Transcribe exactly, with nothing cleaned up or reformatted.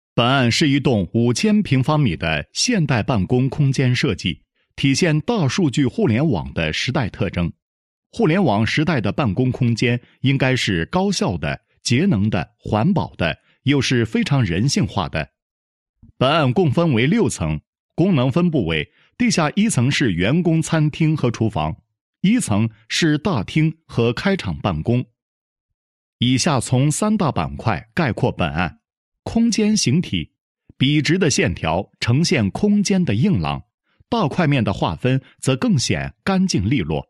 本案是一栋五千平方米的现代办公空间设计，体现大数据互联网的时代特征。互联网时代的办公空间应该是高效的、节能的、环保的，又是非常人性化的。本案共分为六层，功能分布为：地下一层是员工餐厅和厨房，一层是大厅和开场办公。以下从三大板块概括本案。空间形体，笔直的线条呈现空间的硬朗，大块面的划分则更显干净利落。